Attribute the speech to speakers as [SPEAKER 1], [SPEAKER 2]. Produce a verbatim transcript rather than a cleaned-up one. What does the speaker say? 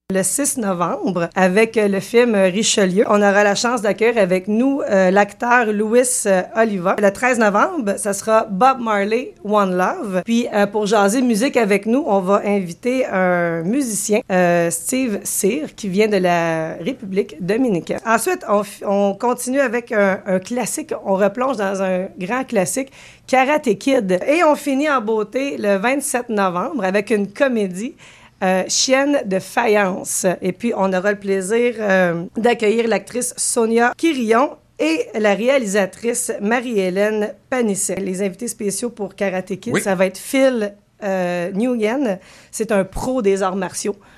[SPEAKER 1] Le six novembre, avec le film Richelieu, on aura la chance d'accueillir avec nous euh, l'acteur Louis euh, Oliva. Le treize novembre, ça sera Bob Marley, One Love. Puis, euh, pour jaser musique avec nous, on va inviter un musicien, euh, Steve Cyr, qui vient de la République dominicaine. Ensuite, on, on continue avec un, un classique. On replonge dans un grand classique, Karate Kid. Et on finit en beauté le vingt-sept novembre avec une comédie, Euh, Chienne de faïence. Et puis, on aura le plaisir euh, d'accueillir l'actrice Sonia Quirillon et la réalisatrice Marie-Hélène Panisset. Les invités spéciaux pour Karate Kid, oui. Ça va être Phil euh, Nguyen. C'est un pro des arts martiaux.